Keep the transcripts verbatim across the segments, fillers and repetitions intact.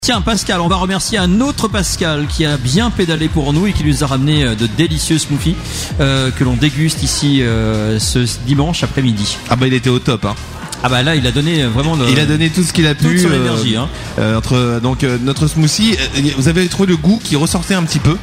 Tiens Pascal, on va remercier un autre Pascal qui a bien pédalé pour nous et qui nous a ramené de délicieux smoothies euh, que l'on déguste ici euh, ce dimanche après-midi. Ah bah il était au top hein. Ah bah là il a donné vraiment le, il a donné tout ce qu'il a pu, toute son euh, énergie hein. euh, entre donc euh, notre smoothie, euh, vous avez trouvé le goût qui ressortait un petit peu.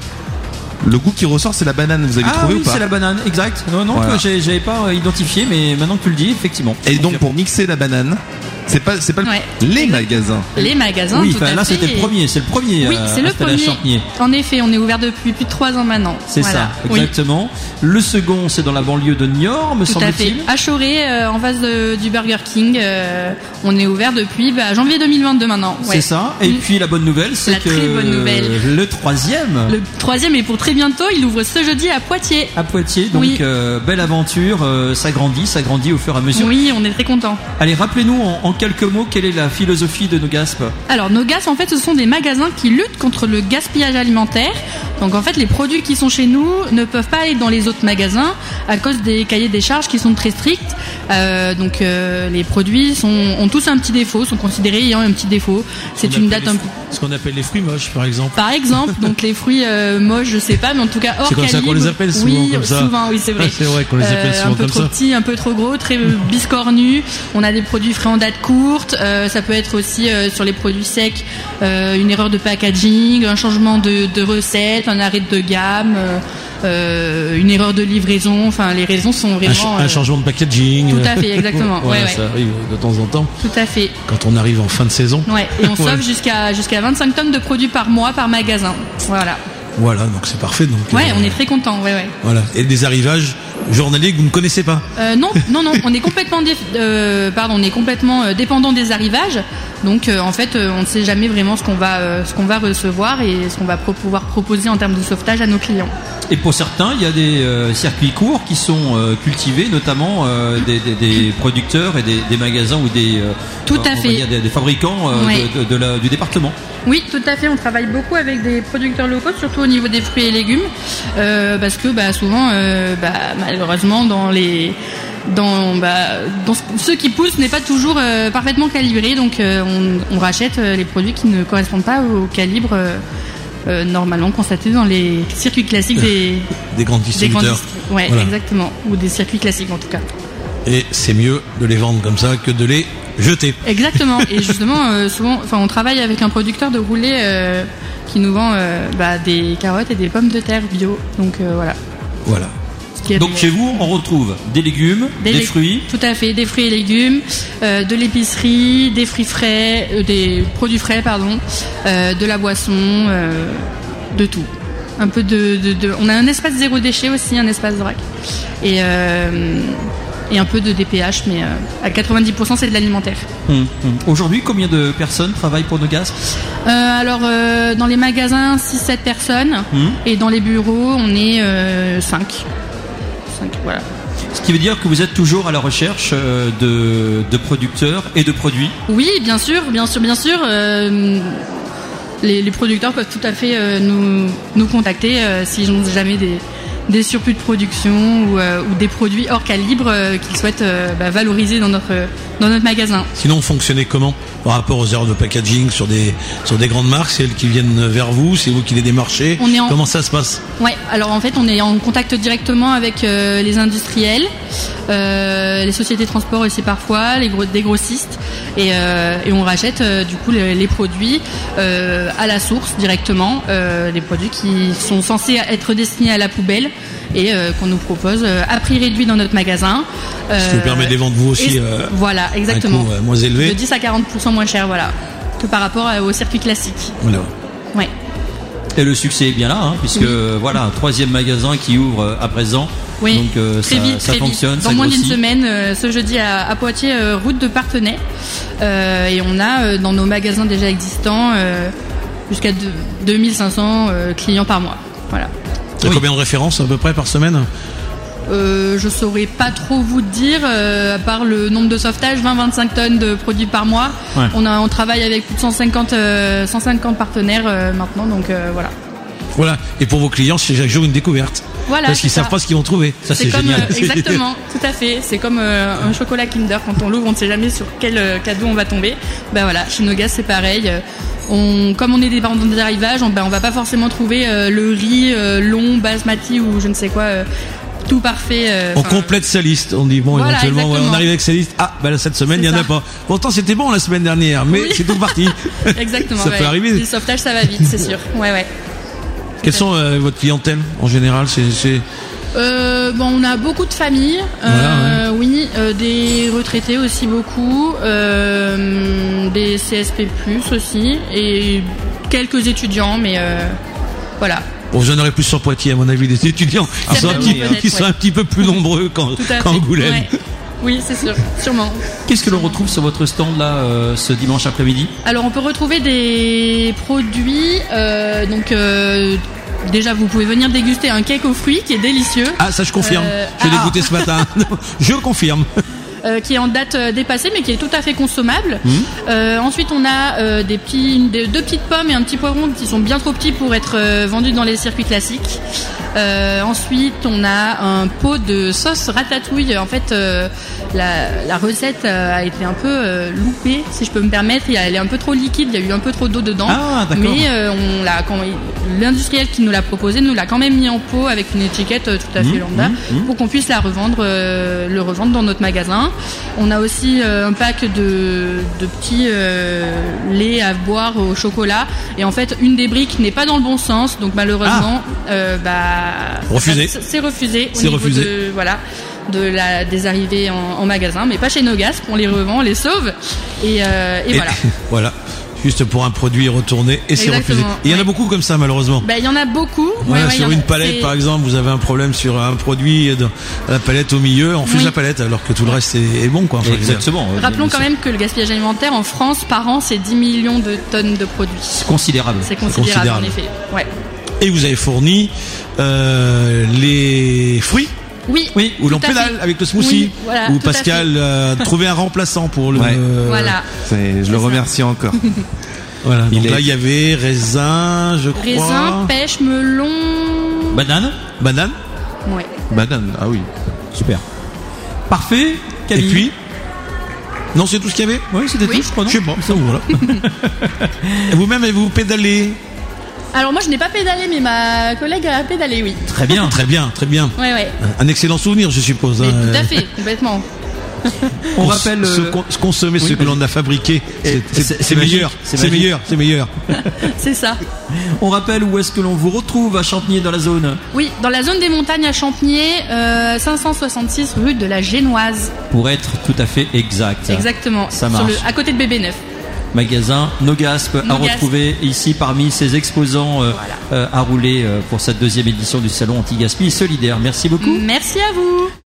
Le goût qui ressort, c'est la banane. Vous avez ah trouvé oui, ou pas? C'est la banane, exact. Non, non, voilà. j'ai, j'avais pas identifié, mais maintenant que tu le dis, effectivement. Et donc, donc pour mixer la banane, c'est pas, c'est pas ouais. les Exactement. magasins. Les magasins. Oui, tout à là fait. c'était le premier, c'est le premier. Oui, c'est le premier. En effet, on est ouvert depuis plus de trois ans maintenant. C'est voilà. ça, exactement. Oui. Le second, c'est dans la banlieue de Niort, me tout semble-t-il. Tout à fait. À Choré, euh, en face de, du Burger King. Euh, on est ouvert depuis bah, janvier deux mille vingt-deux maintenant. Ouais. C'est ça. Et mmh. puis la bonne nouvelle, c'est la que très bonne nouvelle. le troisième. Le troisième est pour très bientôt. Il ouvre ce jeudi à Poitiers. À Poitiers, donc oui. euh, belle aventure. Euh, ça grandit, ça grandit au fur et à mesure. Oui, on est très contents. Allez, rappelez-nous en, en quelques mots quelle est la philosophie de Nogasp. Alors Nogasp, en fait, ce sont des magasins qui luttent contre le gaspillage alimentaire. Donc en fait, les produits qui sont chez nous ne peuvent pas aller dans les autres magasins à cause des cahiers des charges qui sont très stricts. Euh, donc euh, les produits sont, ont tous un petit défaut, sont considérés ayant un petit défaut. C'est une date un peu. Ce qu'on appelle les fruits moches, par exemple. Par exemple, donc les fruits euh, moches, je sais pas, mais en tout cas hors calibre. C'est comme ça qu'on les appelle souvent oui, comme ça. Souvent, oui, c'est vrai. Ah, c'est vrai qu'on les appelle euh, souvent un peu comme trop ça. Petits, un peu trop gros, très biscornus. On a des produits frais en date courte. Euh, ça peut être aussi euh, sur les produits secs, euh, une erreur de packaging, un changement de, de recette, un arrêt de gamme. Euh, Euh, une erreur de livraison, enfin les raisons sont vraiment un, ch- un euh, changement de packaging. Tout à fait, exactement. voilà, ouais, ça ouais. arrive de temps en temps. Tout à fait. Quand on arrive en fin de saison. Ouais, et on sauve ouais. jusqu'à jusqu'à vingt-cinq tonnes de produits par mois par magasin. Voilà. Voilà, donc c'est parfait. Donc ouais, euh, on est très contents. Ouais, ouais. Voilà. Et des arrivages journaliers que vous ne connaissez pas. Euh, non, non, non. On est complètement, dé- euh, pardon, on est complètement euh, dépendant des arrivages. Donc euh, en fait, euh, on ne sait jamais vraiment ce qu'on va, euh, ce qu'on va recevoir et ce qu'on va pro- pouvoir proposer en termes de sauvetage à nos clients. Et pour certains, il y a des euh, circuits courts qui sont euh, cultivés, notamment euh, des, des, des producteurs et des, des magasins ou des, euh, tout à on fait. va dire des, des fabricants euh, ouais. de, de, de la, du département. Oui, tout à fait. On travaille beaucoup avec des producteurs locaux, surtout au niveau des fruits et légumes, euh, parce que bah, souvent, euh, bah, malheureusement, dans les Dans, bah, dans ce qui pousse n'est pas toujours euh, parfaitement calibré, donc euh, on, on rachète euh, les produits qui ne correspondent pas au calibre euh, euh, normalement constaté dans les circuits classiques des, des grands distributeurs. Des grands distri- ouais, voilà. Exactement, ou des circuits classiques en tout cas. Et c'est mieux de les vendre comme ça que de les jeter. Exactement. Et justement, euh, souvent, enfin, on travaille avec un producteur de roulés euh, qui nous vend euh, bah, des carottes et des pommes de terre bio. Donc euh, voilà. Voilà. Donc chez vous, on retrouve des légumes, des, des lég- fruits. Tout à fait, des fruits et légumes, euh, de l'épicerie, des fruits frais, euh, des produits frais, pardon, euh, de la boisson, euh, de tout. Un peu de, de, de. On a un espace zéro déchet aussi, un espace vrac, et euh, et un peu de D P H, mais euh, à quatre-vingt-dix pour cent c'est de l'alimentaire. Hum, hum. Aujourd'hui, combien de personnes travaillent pour Nogasp ? euh, Alors euh, dans les magasins, six sept personnes, hum. Et dans les bureaux, on est euh, cinq. Voilà. Ce qui veut dire que vous êtes toujours à la recherche de, de producteurs et de produits. Oui, bien sûr, bien sûr, bien sûr. Euh, les, les producteurs peuvent tout à fait euh, nous, nous contacter euh, s'ils n'ont jamais des, des surplus de production ou, euh, ou des produits hors calibre euh, qu'ils souhaitent euh, bah, valoriser dans notre, dans notre magasin. Sinon, vous fonctionnez comment par rapport aux erreurs de packaging sur des, sur des grandes marques? C'est elles qui viennent vers vous? C'est vous qui les démarchez? en... Comment ça se passe? Ouais, alors en fait, on est en contact directement avec euh, les industriels, euh, les sociétés de transport aussi parfois, les gros, des grossistes, et, euh, et on rachète euh, du coup les, les produits euh, à la source directement, euh, les produits qui sont censés être destinés à la poubelle et euh, qu'on nous propose euh, à prix réduit dans notre magasin. Euh, Ce qui vous permet de les vendre vous aussi. Et, euh, voilà, exactement. Un coût, euh, moins élevé. De dix à quarante pour cent moins cher, voilà, que par rapport à, au circuit classique. Voilà. Ouais. Et le succès est bien là, hein, puisque oui. voilà, un troisième magasin qui ouvre à présent. Oui, donc euh, très ça, vite, ça très fonctionne. Vite. Dans ça moins grossit. d'une semaine, euh, ce jeudi à, à Poitiers, euh, route de Parthenay. Euh, et on a euh, dans nos magasins déjà existants euh, jusqu'à deux mille cinq cents euh, clients par mois. Voilà. Oui. Combien de références à peu près par semaine? Euh, je saurais pas trop vous dire, euh, à part le nombre de sauvetages, vingt à vingt-cinq tonnes de produits par mois. Ouais. On, a, on travaille avec plus de cent cinquante, euh, cent cinquante partenaires euh, maintenant, donc euh, voilà. Voilà, et pour vos clients, c'est chaque jour une découverte. Voilà, parce qu'ils ça. savent pas ce qu'ils vont trouver. Ça, c'est, c'est comme, génial. Euh, exactement, tout à fait. C'est comme euh, un chocolat Kinder. Quand on l'ouvre, on ne sait jamais sur quel euh, cadeau on va tomber. Ben voilà, chez Nogasp, c'est pareil. on, comme on est des parents des arrivages, on, ben, on va pas forcément trouver euh, le riz euh, long, basmati ou je ne sais quoi. Euh, tout parfait. Euh, on complète sa liste. On dit bon, voilà, éventuellement, exactement. on arrive avec sa liste. Ah, bah cette semaine, il y en a pas. Pourtant, c'était bon la semaine dernière, mais oui. c'est tout parti. Exactement. Ça ouais. peut arriver. Les sauvetages, ça va vite, c'est sûr. Ouais, ouais. Quelles sont euh, votre clientèle en général? C'est, c'est... Euh, bon, on a beaucoup de familles. Voilà, euh, ouais. Oui, euh, des retraités aussi beaucoup, euh, des C S P plus aussi, et quelques étudiants, mais euh, voilà. Bon, j'en aurais plus sur Poitiers, à mon avis, des étudiants qui, sont un, petit, qui sont un petit peu plus nombreux qu'en, qu'en Angoulême. Ouais. Oui, c'est sûr, sûrement. Qu'est-ce que l'on retrouve sur votre stand là euh, ce dimanche après-midi? Alors, on peut retrouver des produits. Euh, donc, euh, déjà, vous pouvez venir déguster un cake aux fruits qui est délicieux. Ah, ça je confirme. Euh, je l'ai ah. goûté ce matin. Je confirme. Euh, qui est en date euh, dépassée mais qui est tout à fait consommable. Mmh. Euh, ensuite on a euh, des petits, des, deux petites pommes et un petit poivron qui sont bien trop petits pour être euh, vendus dans les circuits classiques. Euh, ensuite on a un pot de sauce ratatouille. En fait euh, la, la recette euh, a été un peu euh, loupée si je peux me permettre. Elle est un peu trop liquide, il y a eu un peu trop d'eau dedans. Ah, d'accord. Mais euh, on l'a, quand, l'industriel qui nous l'a proposé nous l'a quand même mis en pot avec une étiquette euh, tout à fait mmh, lambda mmh. pour qu'on puisse la revendre, euh, le revendre dans notre magasin. On a aussi euh, un pack de, de petits euh, laits à boire au chocolat. Et en fait, une des briques n'est pas dans le bon sens. Donc malheureusement, ah. euh, bah, refusé. Ça, c'est refusé. C'est au niveau refusé. De, voilà, de la, des arrivées en, en magasin. Mais pas chez Nogasp. On les revend, on les sauve. Et, euh, et, et voilà. Voilà. Juste pour un produit retourné et c'est refusé. Et il y en a ouais. beaucoup comme ça malheureusement. Bah il y en a beaucoup. Voilà, ouais, ouais, sur une palette c'est... par exemple, vous avez un problème sur un produit, de, la palette au milieu, on refuse oui. la palette alors que tout le reste est, est bon quoi. Enfin, exactement. Rappelons quand même que le gaspillage alimentaire en France par an c'est dix millions de tonnes de produits. C'est considérable. C'est considérable, considérable. en effet. Ouais. Et vous avez fourni euh, les fruits. Oui, oui, où l'on pédale fait. Avec le smoothie, oui, voilà, où Pascal a trouvé un remplaçant pour le. Ouais. Euh, voilà. C'est, je c'est le ça. remercie encore. Voilà. Donc il là, est... il y avait raisin, je crois. Raisin, pêche, melon. Banane. Banane. Ouais. Banane. Ah oui. Super. Parfait. Camille. Et puis. Non, c'est tout ce qu'il y avait. Oui, c'était oui. tout, je crois. Non je sais pas. Ça, voilà. Et vous-même, avez-vous pédalé? Alors moi je n'ai pas pédalé mais ma collègue a pédalé, oui. Très bien, très bien, très bien. Ouais, ouais. Un excellent souvenir, je suppose. Mais hein. tout à fait, complètement. On rappelle ce euh... consommer oui, ce que l'on a fabriqué, c'est, c'est, c'est, c'est meilleur, c'est, c'est meilleur, c'est meilleur. C'est ça. On rappelle où est-ce que l'on vous retrouve à Champniers dans la zone? Oui, dans la zone des montagnes à Champniers, euh, cinq cent soixante-six rue de la Génoise. Pour être tout à fait exact. Exactement. Ça marche. Sur le, à côté de B B neuf. Magasin Nogasp à retrouver ici parmi ces exposants euh, voilà. euh, à rouler euh, pour cette deuxième édition du salon anti-gaspi solidaire. Merci beaucoup. Merci à vous.